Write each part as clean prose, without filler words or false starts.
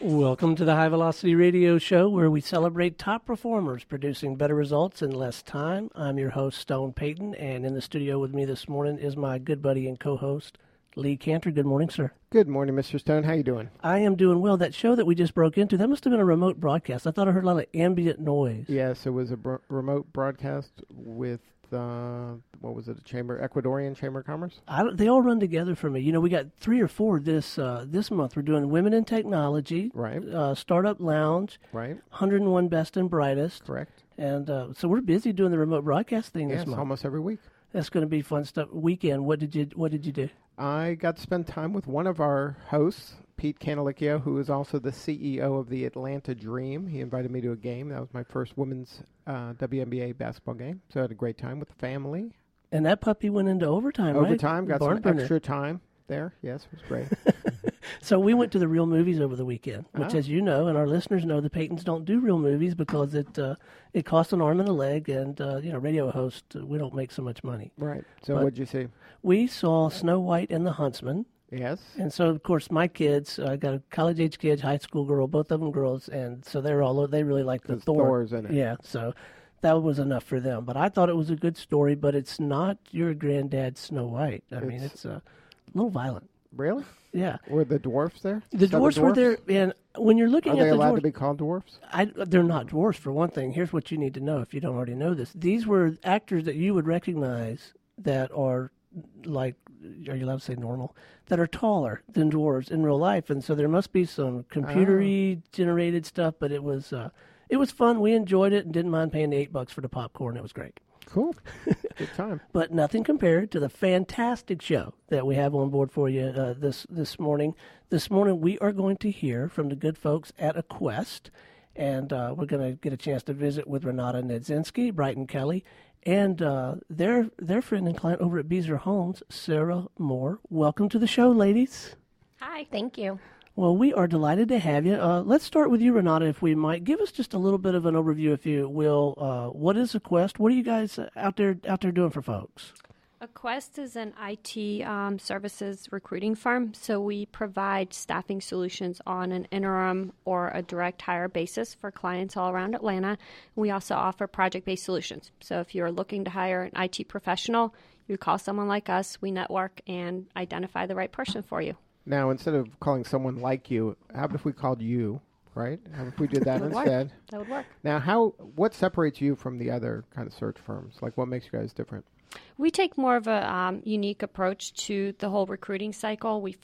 Welcome to the High Velocity Radio Show, where we celebrate top performers producing better results in less time. I'm your host, Stone Payton, and in the studio with me this morning is my good buddy and co-host, Lee Cantor. Good morning, sir. Good morning, Mr. Stone. How you doing? I am doing well. That show that we just broke into, that must have been a remote broadcast. I thought I heard a lot of ambient noise. Yes, it was a remote broadcast with, what was it, Ecuadorian Chamber of Commerce? They all run together for me. You know, we got 3 or 4 this month. We're doing Women in Technology, right? Startup Lounge, right? 101 Best and Brightest. Correct. And so we're busy doing the remote broadcast thing this month. Almost every week. That's going to be fun stuff. Weekend, what did you do? I got to spend time with one of our hosts, Pete Canalicchio, who is also the CEO of the Atlanta Dream. He invited me to a game. That was my first women's WNBA basketball game. So I had a great time with the family. And that puppy went into overtime, right? Overtime, got some extra time there. Yes, it was great. So we went to the Real Movies over the weekend, which, as you know, and our listeners know, the Paytons don't do real movies because it costs an arm and a leg, and radio host, we don't make so much money. Right. So what'd you see? We saw Snow White and the Huntsman. Yes. And so, of course, my kids, I got a college-age kid, high school girl, both of them girls, and so they really like the Thor. Thor's in it. Yeah, so that was enough for them. But I thought it was a good story, but it's not your granddad's Snow White. I mean, it's a little violent. Really? Yeah. Were the dwarfs there? The dwarfs were there, and when you're looking at the dwarfs... Are they allowed to be called dwarfs? They're not dwarfs, for one thing. Here's what you need to know if you don't already know this. These were actors that you would recognize that are, like, are you allowed to say normal? That are taller than dwarves in real life, and so there must be some computer-y generated stuff, but it was fun. We enjoyed it and didn't mind paying the $8 for the popcorn. It was great. Cool. Good time. But nothing compared to the fantastic show that we have on board for you this morning. This morning we are going to hear from the good folks at Aquest, and we're going to get a chance to visit with Renata Nedzinski, Brighton Kelly, and their friend and client over at Beazer Homes, Sarah Moore. Welcome to the show, ladies. Hi. Thank you. Well, we are delighted to have you. Let's start with you, Renata, if we might. Give us just a little bit of an overview, if you will. What is Aquest? What are you guys out there doing for folks? Aquest is an IT services recruiting firm, so we provide staffing solutions on an interim or a direct hire basis for clients all around Atlanta. We also offer project-based solutions. So if you're looking to hire an IT professional, you call someone like us, we network and identify the right person for you. Now, instead of calling someone like you, how about if we called you, right? How about if we did that instead? That would work. Now, what separates you from the other kind of search firms? Like, what makes you guys different? We take more of a unique approach to the whole recruiting cycle. We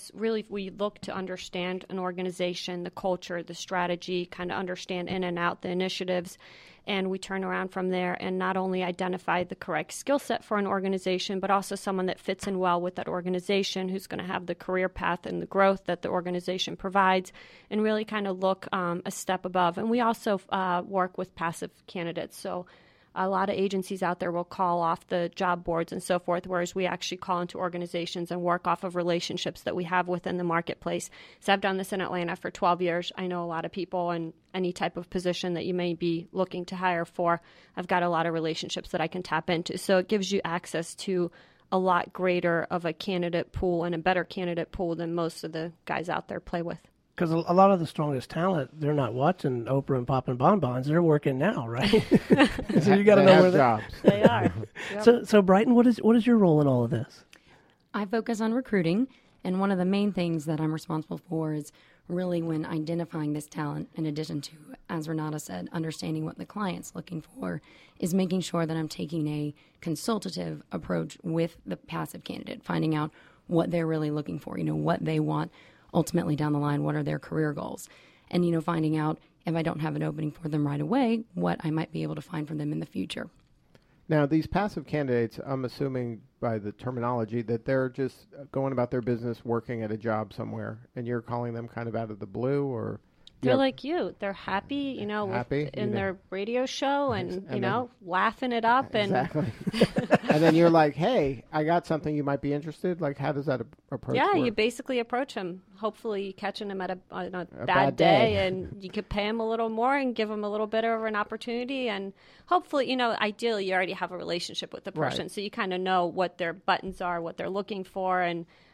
look to understand an organization, the culture, the strategy, kind of understand in and out the initiatives, and we turn around from there and not only identify the correct skill set for an organization, but also someone that fits in well with that organization, who's going to have the career path and the growth that the organization provides, and really kind of look a step above. And we also work with passive candidates. So a lot of agencies out there will call off the job boards and so forth, whereas we actually call into organizations and work off of relationships that we have within the marketplace. So I've done this in Atlanta for 12 years. I know a lot of people in any type of position that you may be looking to hire for. I've got a lot of relationships that I can tap into. So it gives you access to a lot greater of a candidate pool and a better candidate pool than most of the guys out there play with. Because a lot of the strongest talent, they're not watching Oprah and popping bonbons. They're working now, right? So you got to know where jobs. They are. Yep. So Brighton, what is your role in all of this? I focus on recruiting, and one of the main things that I'm responsible for is really when identifying this talent, in addition to, as Renata said, understanding what the client's looking for, is making sure that I'm taking a consultative approach with the passive candidate, finding out what they're really looking for, what they want ultimately down the line, what are their career goals, and, finding out if I don't have an opening for them right away, what I might be able to find for them in the future. Now, these passive candidates, I'm assuming by the terminology that they're just going about their business, working at a job somewhere, and you're calling them kind of out of the blue, or... They're like you. They're happy, in their radio show and laughing it up. Exactly. And then you're like, hey, I got something you might be interested. Like, how does that approach work? You basically approach him. Hopefully catching him at a bad day, and you could pay him a little more and give him a little bit of an opportunity. And hopefully, ideally you already have a relationship with the person. Right. So you kind of know what their buttons are, what they're looking for, and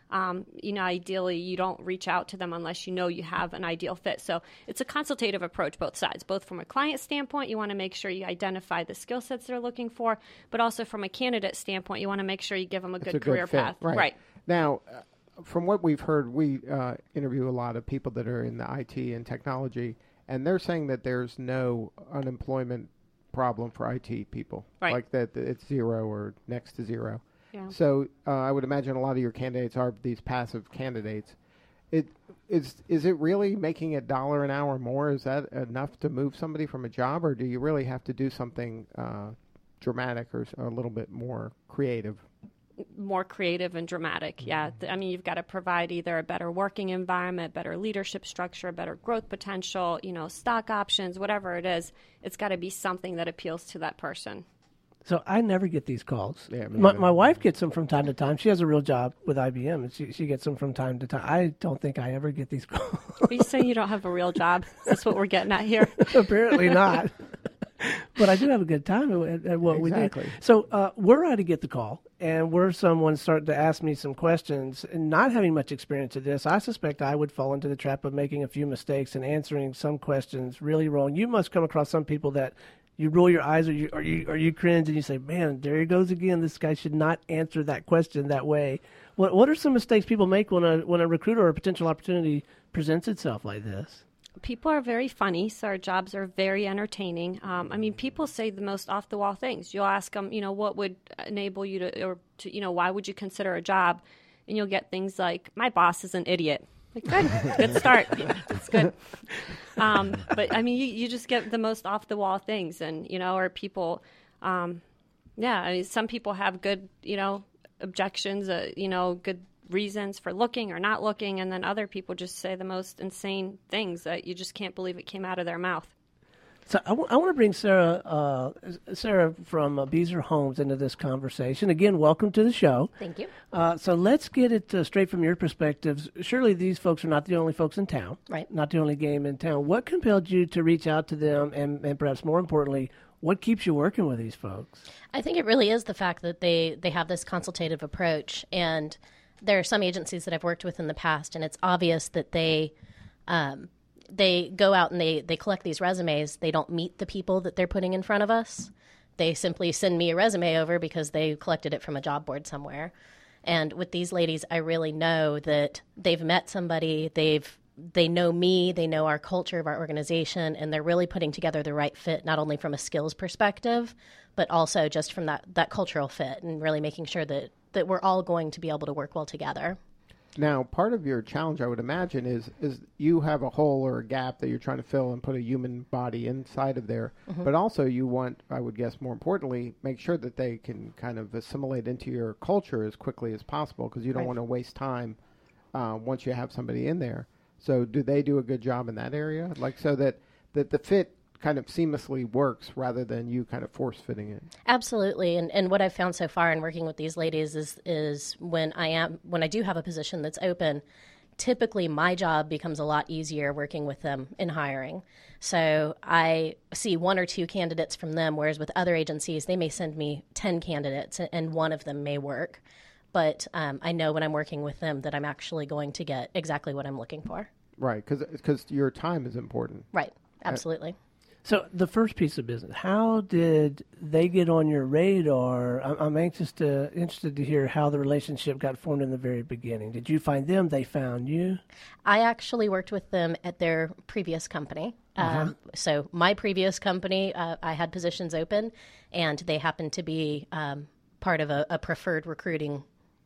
Ideally, you don't reach out to them unless you know you have an ideal fit. So it's a consultative approach, both sides. Both from a client standpoint, you want to make sure you identify the skill sets they're looking for, but also from a candidate standpoint, you want to make sure you give them a good career path. Right. Now, from what we've heard, we interview a lot of people that are in the IT and technology, and they're saying that there's no unemployment problem for IT people. Right. Like that it's zero or next to zero. Yeah. So I would imagine a lot of your candidates are these passive candidates. Is it really making $1 an hour more? Is that enough to move somebody from a job, or do you really have to do something dramatic or a little bit more creative? More creative and dramatic, yeah. You've got to provide either a better working environment, better leadership structure, better growth potential, stock options, whatever it is. It's got to be something that appeals to that person. So I never get these calls. Yeah, my wife gets them from time to time. She has a real job with IBM, and she gets them from time to time. I don't think I ever get these calls. Are you saying you don't have a real job? That's what we're getting at here. Apparently not. But I do have a good time at what we do. So we're ready to get the call, and we're someone starting to ask me some questions. And not having much experience at this, I suspect I would fall into the trap of making a few mistakes and answering some questions really wrong. You must come across some people that you roll your eyes, or you cringe, and you say, "Man, there he goes again. This guy should not answer that question that way." What are some mistakes people make when a recruiter or a potential opportunity presents itself like this? People are very funny, so our jobs are very entertaining. People say the most off-the-wall things. You'll ask them, what would enable you to, why would you consider a job? And you'll get things like, my boss is an idiot. Like, good start. That's good. You just get the most off-the-wall things, and, or people, some people have good, objections, good reasons for looking or not looking, and then other people just say the most insane things that you just can't believe it came out of their mouth. So I want to bring Sarah from Beezer Homes into this conversation. Again, welcome to the show. Thank you. So let's get it straight from your perspectives. Surely these folks are not the only folks in town. Right. Not the only game in town. What compelled you to reach out to them, and perhaps more importantly, what keeps you working with these folks? I think it really is the fact that they have this consultative approach, and there are some agencies that I've worked with in the past, and it's obvious that they go out and they collect these resumes. They don't meet the people that they're putting in front of us. They simply send me a resume over because they collected it from a job board somewhere. And with these ladies, I really know that they've met somebody, they know me, they know our culture of our organization, and they're really putting together the right fit, not only from a skills perspective, but also just from that cultural fit, and really making sure that we're all going to be able to work well together. Now, part of your challenge, I would imagine, is you have a hole or a gap that you're trying to fill and put a human body inside of there. Mm-hmm. But also you want, I would guess more importantly, make sure that they can kind of assimilate into your culture as quickly as possible, because you don't want to waste time once you have somebody in there. So do they do a good job in that area? Like, so that the fit kind of seamlessly works rather than you kind of force fitting it? Absolutely. And what I've found so far in working with these ladies is when I do have a position that's open, typically my job becomes a lot easier working with them in hiring. So I see 1 or 2 candidates from them, whereas with other agencies, they may send me 10 candidates and one of them may work. But I know when I'm working with them that I'm actually going to get exactly what I'm looking for. Right, because your time is important. Right, absolutely. So the first piece of business, how did they get on your radar? I'm interested to hear how the relationship got formed in the very beginning. Did you find them? They found you? I actually worked with them at their previous company. So my previous company, I had positions open, and they happened to be part of a preferred recruiting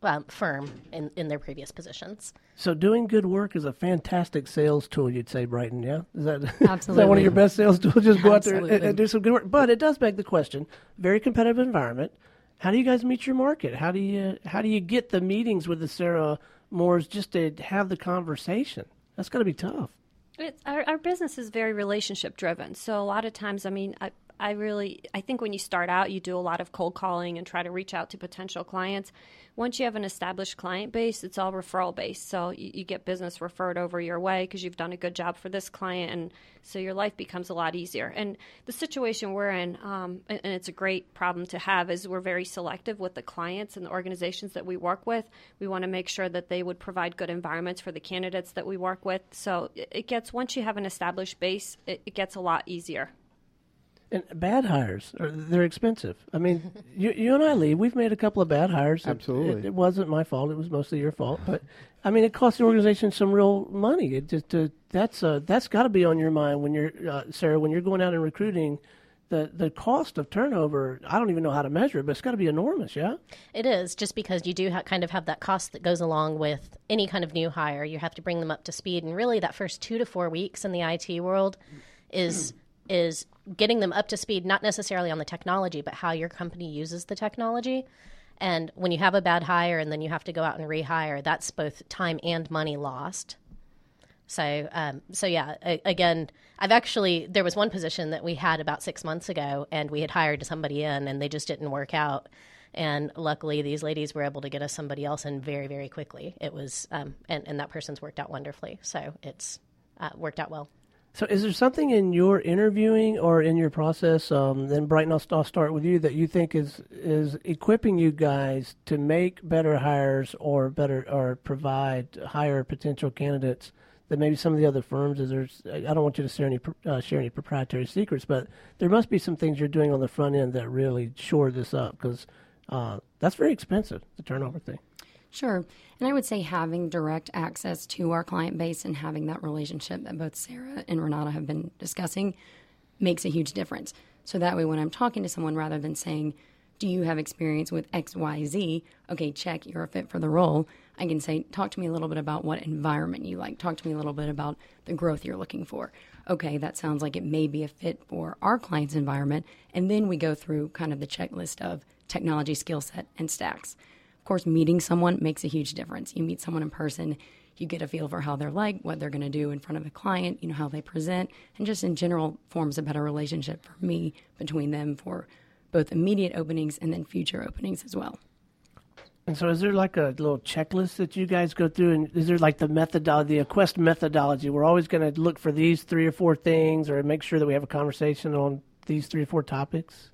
firm in their previous positions. So doing good work is a fantastic sales tool, you'd say, Brighton, yeah? Absolutely. Is that one of your best sales tools? Just go out there and do some good work. But it does beg the question, very competitive environment. How do you guys meet your market? How do you get the meetings with the Sarah Moores just to have the conversation? That's got to be tough. Our business is very relationship driven. So a lot of times, I think when you start out, you do a lot of cold calling and try to reach out to potential clients. Once you have an established client base, it's all referral based. So you get business referred over your way because you've done a good job for this client, and so your life becomes a lot easier. And the situation we're in, and it's a great problem to have, is we're very selective with the clients and the organizations that we work with. We want to make sure that they would provide good environments for the candidates that we work with. So it gets, once you have an established base, it gets a lot easier. And bad hires, they're expensive. I mean, you and I, Lee, we've made a couple of bad hires. Absolutely. It wasn't my fault. It was mostly your fault. But, I mean, it costs the organization some real money. It just that's got to be on your mind when you're, Sarah, when you're going out and recruiting. The cost of turnover, I don't even know how to measure it, but it's got to be enormous, yeah? It is, just because you do kind of have that cost that goes along with any kind of new hire. You have to bring them up to speed. And really that first 2 to 4 weeks in the IT world is getting them up to speed, not necessarily on the technology, but how your company uses the technology. And when you have a bad hire and then you have to go out and rehire, that's both time and money lost. So yeah, again, there was one position that we had about 6 months ago, and we had hired somebody in, and they just didn't work out. And luckily, these ladies were able to get us somebody else in very, very quickly. It was, and that person's worked out wonderfully. So it's worked out well. So is there something in your interviewing or in your process, then Brighton, I'll start with you, that you think is equipping you guys to make better hires or provide higher potential candidates than maybe some of the other firms? I don't want you to share any proprietary secrets, but there must be some things you're doing on the front end that really shore this up, because that's very expensive, the turnover thing. Sure. And I would say having direct access to our client base and having that relationship that both Sarah and Renata have been discussing makes a huge difference. So that way when I'm talking to someone, rather than saying, do you have experience with X, Y, Z? Okay, check, you're a fit for the role. I can say, talk to me a little bit about what environment you like. Talk to me a little bit about the growth you're looking for. Okay, that sounds like it may be a fit for our client's environment. And then we go through kind of the checklist of technology skill set and stacks. Of course, meeting someone makes a huge difference. You meet someone in person, you get a feel for how they're like, what they're going to do in front of a client, how they present, and just in general forms a better relationship for me between them for both immediate openings and then future openings as well. And so is there like a little checklist that you guys go through? And is there like the Quest methodology? We're always going to look for these 3 or 4 things, or make sure that we have a conversation on these 3 or 4 topics?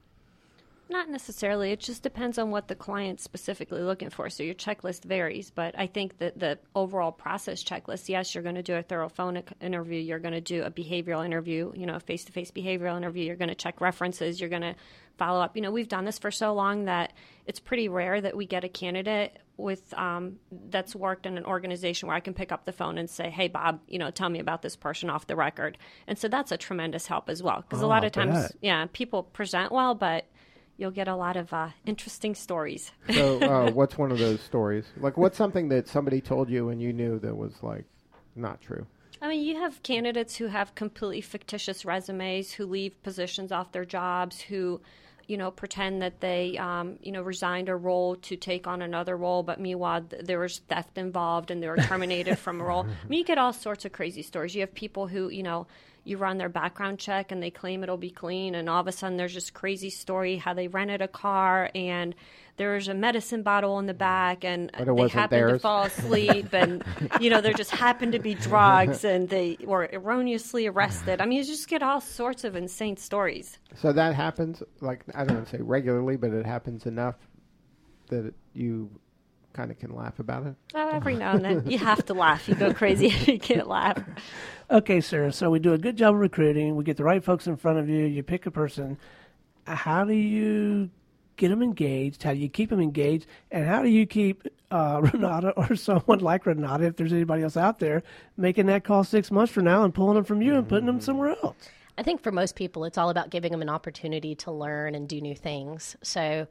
Not necessarily. It just depends on what the client's specifically looking for. So your checklist varies, but I think that the overall process checklist, yes, you're going to do a thorough phone interview. You're going to do a behavioral interview, a face-to-face behavioral interview. You're going to check references. You're going to follow up. We've done this for so long that it's pretty rare that we get a candidate with that's worked in an organization where I can pick up the phone and say, hey, Bob, tell me about this person off the record. And so that's a tremendous help as well. Because a lot of times, people present well, but you'll get a lot of interesting stories. So what's one of those stories? Like, what's something that somebody told you and you knew that was, like, not true? I mean, you have candidates who have completely fictitious resumes, who leave positions off their jobs, who, pretend that they, resigned a role to take on another role, but meanwhile, there was theft involved and they were terminated from a role. I mean, you get all sorts of crazy stories. You have people who, you run their background check and they claim it'll be clean, and all of a sudden there's this crazy story how they rented a car and there's a medicine bottle in the back and they happened to fall asleep and, there just happened to be drugs and they were erroneously arrested. I mean, you just get all sorts of insane stories. So that happens, like, I don't want to say regularly, but it happens enough that you kind of can laugh about it? Oh, every now and then. You have to laugh. You go crazy if you can't laugh. Okay, Sarah, so we do a good job of recruiting. We get the right folks in front of you. You pick a person. How do you get them engaged? How do you keep them engaged? And how do you keep Renata or someone like Renata, if there's anybody else out there, making that call 6 months from now and pulling them from you and putting them somewhere else? I think for most people, it's all about giving them an opportunity to learn and do new things. So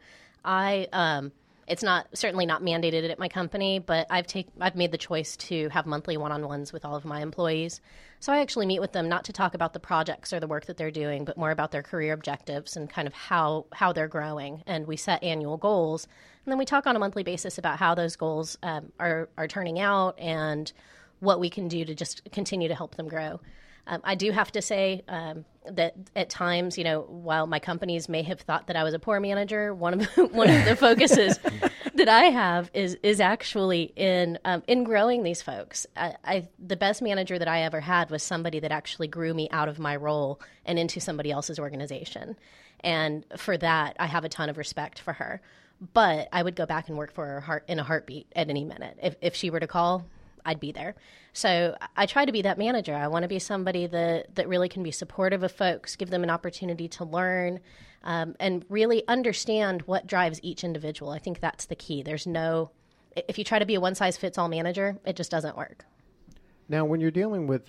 it's certainly not mandated at my company, but I've made the choice to have monthly one-on-ones with all of my employees. So I actually meet with them not to talk about the projects or the work that they're doing, but more about their career objectives and kind of how they're growing. And we set annual goals, and then we talk on a monthly basis about how those goals are turning out and what we can do to just continue to help them grow. I do have to say that at times, while my companies may have thought that I was a poor manager, one of the focuses that I have is actually in growing these folks. The best manager that I ever had was somebody that actually grew me out of my role and into somebody else's organization. And for that, I have a ton of respect for her. But I would go back and work for her in a heartbeat at any minute. If she were to call, I'd be there. So I try to be that manager. I want to be somebody that really can be supportive of folks, give them an opportunity to learn, and really understand what drives each individual. I think that's the key. If you try to be a one-size-fits-all manager, it just doesn't work. Now, when you're dealing with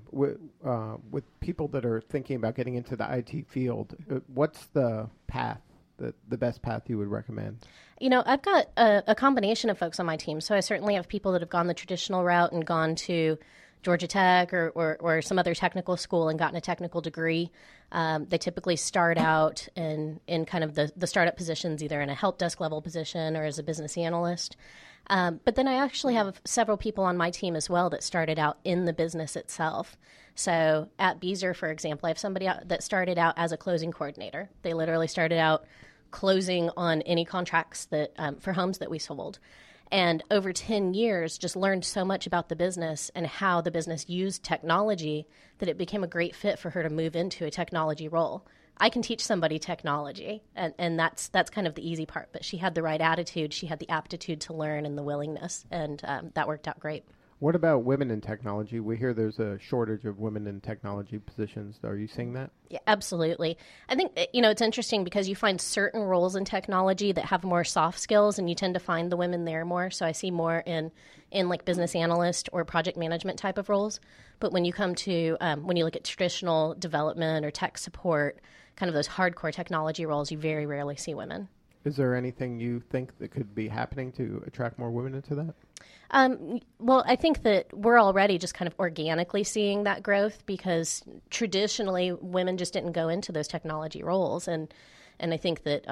people that are thinking about getting into the IT field, what's the path, the best path you would recommend? I've got a combination of folks on my team. So I certainly have people that have gone the traditional route and gone to Georgia Tech or some other technical school and gotten a technical degree. They typically start out in kind of the startup positions, either in a help desk level position or as a business analyst. But then I actually have several people on my team as well that started out in the business itself. So at Beazer, for example, I have somebody that started out as a closing coordinator. They literally started out closing on any contracts that for homes that we sold. And over 10 years, just learned so much about the business and how the business used technology that it became a great fit for her to move into a technology role. I can teach somebody technology, and that's kind of the easy part. But she had the right attitude. She had the aptitude to learn and the willingness, and that worked out great. What about women in technology? We hear there's a shortage of women in technology positions. Are you seeing that? Yeah, absolutely. I think, it's interesting because you find certain roles in technology that have more soft skills, and you tend to find the women there more. So I see more in like business analyst or project management type of roles. But when you come to, when you look at traditional development or tech support, kind of those hardcore technology roles, you very rarely see women. Is there anything you think that could be happening to attract more women into that? Well, I think that we're already just kind of organically seeing that growth because traditionally women just didn't go into those technology roles. And I think that,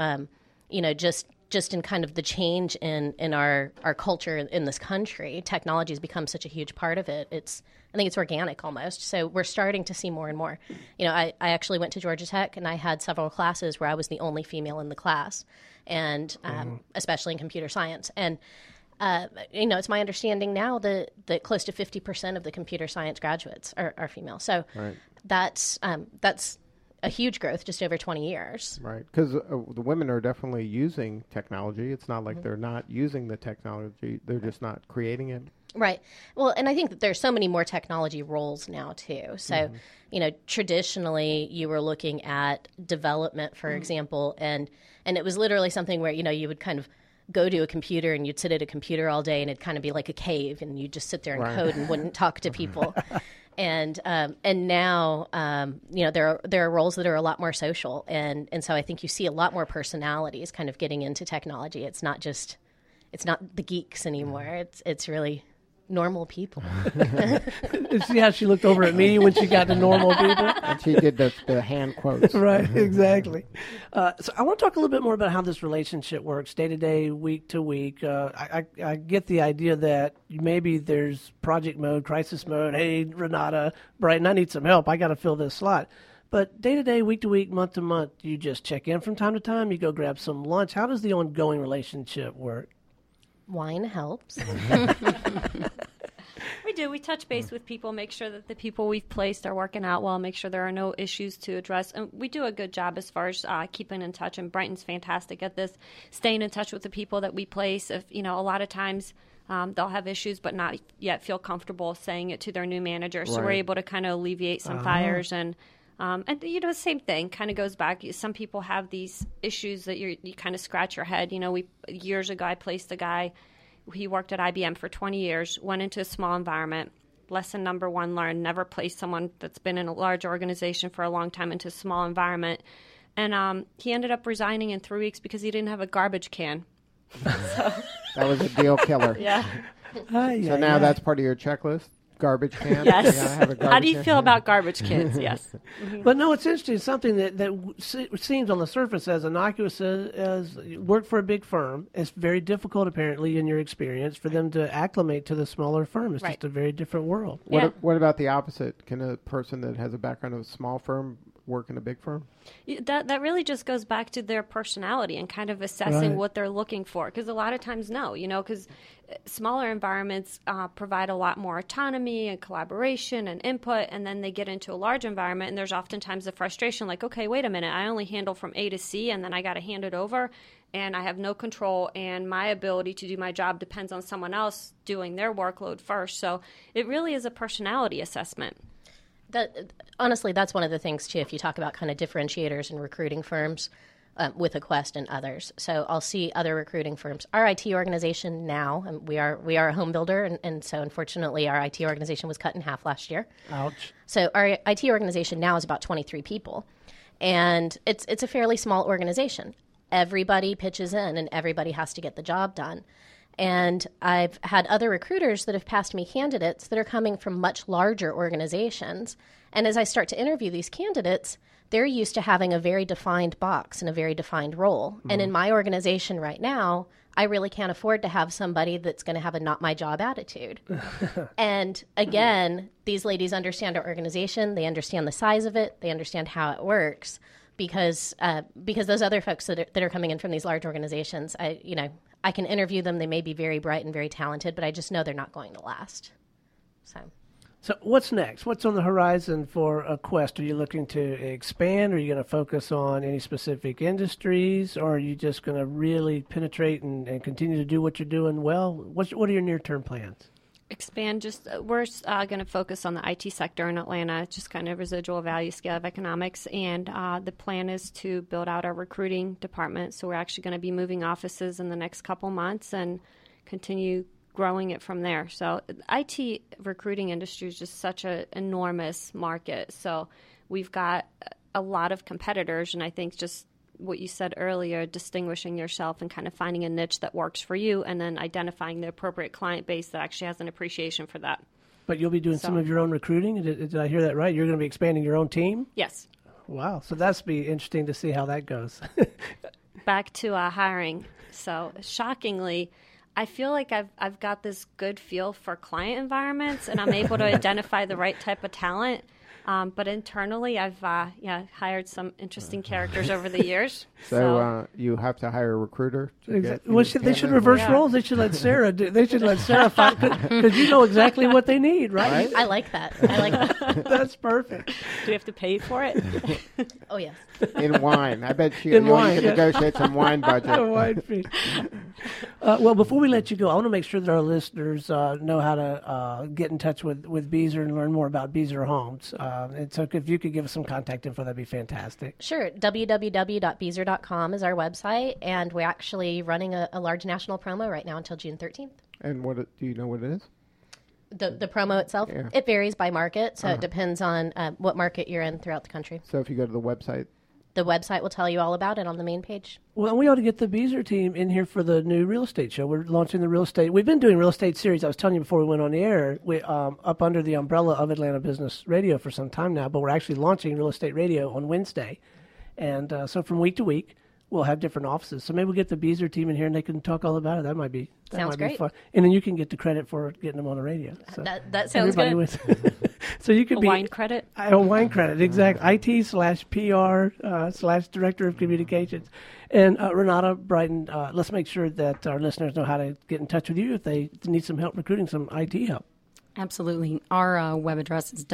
just in kind of the change in our culture in this country, technology has become such a huge part of it. I think it's organic almost. So we're starting to see more and more. I actually went to Georgia Tech and I had several classes where I was the only female in the class, and especially in computer science. And it's my understanding now that close to 50% of the computer science graduates are female. So right. That's a huge growth just over 20 years. Right, because the women are definitely using technology. It's not like they're not using the technology. They're just not creating it. Right. Well, and I think that there's so many more technology roles now, too. So, traditionally you were looking at development, for example, and it was literally something where, you would kind of go to a computer and you'd sit at a computer all day and it'd kind of be like a cave and you'd just sit there and right. code and wouldn't talk to people. And now, there are roles that are a lot more social. And so I think you see a lot more personalities kind of getting into technology. It's not the geeks anymore. It's really normal people. See how she looked over at me when she got to normal people? And she did the hand quotes. Right, exactly. So I want to talk a little bit more about how this relationship works, day to day, week to week. I get the idea that maybe there's project mode, crisis mode. Hey, Renata, Brighton, I need some help. I got to fill this slot. But day to day, week to week, month to month, you just check in from time to time. You go grab some lunch. How does the ongoing relationship work? Wine helps. We do. We touch base with people, make sure that the people we've placed are working out well, make sure there are no issues to address. And we do a good job as far as keeping in touch. And Brighton's fantastic at this, staying in touch with the people that we place. If a lot of times they'll have issues but not yet feel comfortable saying it to their new manager. So right. We're able to kind of alleviate some fires and same thing kind of goes back. Some people have these issues that you kind of scratch your head. Years ago, I placed a guy. He worked at IBM for 20 years, went into a small environment. Lesson number one learned, never place someone that's been in a large organization for a long time into a small environment. And he ended up resigning in 3 weeks because he didn't have a garbage can. That was a deal killer. Yeah. So now that's part of your checklist? Garbage cans. Yes. Yeah, I have a garbage How do you can. feel about garbage cans? Yes. But no, it's interesting. Something that seems on the surface as innocuous as work for a big firm. It's very difficult, apparently, in your experience, for them to acclimate to the smaller firm. It's Right. just a very different world. Yeah. What about the opposite? Can a person that has a background of a small firm work in a big firm? That really just goes back to their personality and kind of assessing Right. what they're looking for. Because a lot of times, no, because smaller environments provide a lot more autonomy and collaboration and input, and then they get into a large environment, and there's oftentimes the frustration, like, okay, wait a minute, I only handle from A to C, and then I got to hand it over, and I have no control, and my ability to do my job depends on someone else doing their workload first. So it really is a personality assessment. Honestly, that's one of the things, too, if you talk about kind of differentiators in recruiting firms with Aquest and others. So I'll see other recruiting firms. Our IT organization now, and we are a home builder, and so unfortunately our IT organization was cut in half last year. Ouch. So our IT organization now is about 23 people, and it's a fairly small organization. Everybody pitches in, and everybody has to get the job done. And I've had other recruiters that have passed me candidates that are coming from much larger organizations. And as I start to interview these candidates, they're used to having a very defined box and a very defined role. Mm-hmm. And in my organization right now, I really can't afford to have somebody that's going to have a not my job attitude. And again, these ladies understand our organization. They understand the size of it. They understand how it works. Because those other folks that are coming in from these large organizations, I can interview them. They may be very bright and very talented, but I just know they're not going to last. So what's next? What's on the horizon for Aquest? Are you looking to expand? Are you going to focus on any specific industries? Or are you just going to really penetrate and continue to do what you're doing well? What are your near-term plans? Expand. We're going to focus on the IT sector in Atlanta, just kind of residual value scale of economics. And the plan is to build out our recruiting department. So we're actually going to be moving offices in the next couple months and continue growing it from there. So IT recruiting industry is just such an enormous market. So we've got a lot of competitors, and I think just what you said earlier, distinguishing yourself and kind of finding a niche that works for you, and then identifying the appropriate client base that actually has an appreciation for that. But you'll be doing some of your own recruiting? Did I hear that right? You're going to be expanding your own team? Yes. Wow. So that's be interesting to see how that goes. Back to hiring. So shockingly, I feel like I've got this good feel for client environments, and I'm able to identify the right type of talent. But internally, I've hired some interesting characters over the years. So you have to hire a recruiter. Exactly. Well, they should reverse roles. They should let Sarah do. They should let Sarah fight because you know exactly what they need, right? I like that. I like that. That's perfect. Do we have to pay for it? Oh, yes. In wine. I bet you wine, can negotiate some wine budget. A wine fee. Well, before we let you go, I want to make sure that our listeners know how to get in touch with Beazer and learn more about Beazer Homes. And so if you could give us some contact info, that'd be fantastic. Sure. www.beazer.com is our website, and we're actually running a large national promo right now until June 13th. And do you know what it is? The promo itself, It varies by market, so it depends on what market you're in throughout the country. So if you go to the website will tell you all about it on the main page. Well, we ought to get the Beazer team in here for the new real estate show. We're launching the real estate. We've been doing real estate series. I was telling you before we went on the air, up under the umbrella of Atlanta Business Radio for some time now, but we're actually launching real estate radio on Wednesday. And so from week to week, we'll have different offices. So maybe we'll get the Beazer team in here and they can talk all about it. That might be Sounds great. Be fun. And then you can get the credit for getting them on the radio. So that sounds good. So you could be wine credit. A wine credit, exactly. IT/PR/Director of Communications. And Renata Brighton, let's make sure that our listeners know how to get in touch with you if they need some help recruiting some IT help. Absolutely. Our web address is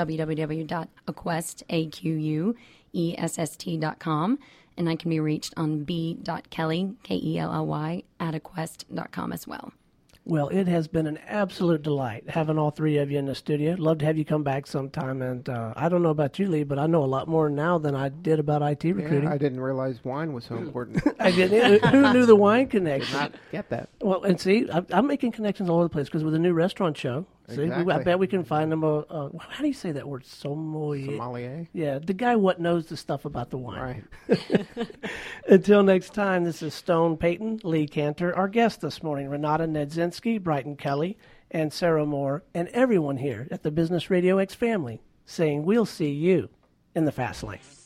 www.aquest.com, and I can be reached on b.kelly, Kelly, @aquest.com as well. Well, it has been an absolute delight having all three of you in the studio. Love to have you come back sometime. And I don't know about you, Lee, but I know a lot more now than I did about IT recruiting. Yeah, I didn't realize wine was so important. I didn't. Who knew the wine connection? Not get that. Well, and see, I'm making connections all over the place because with a new restaurant show, Exactly. I bet we can find them how do you say that word? Sommelier? Yeah, the guy what knows the stuff about the wine. Right. Until next time, this is Stone Payton, Lee Cantor, our guest this morning, Renata Nedzinski, Brighton Kelly, and Sarah Moore, and everyone here at the Business Radio X family, saying we'll see you in the fast lane.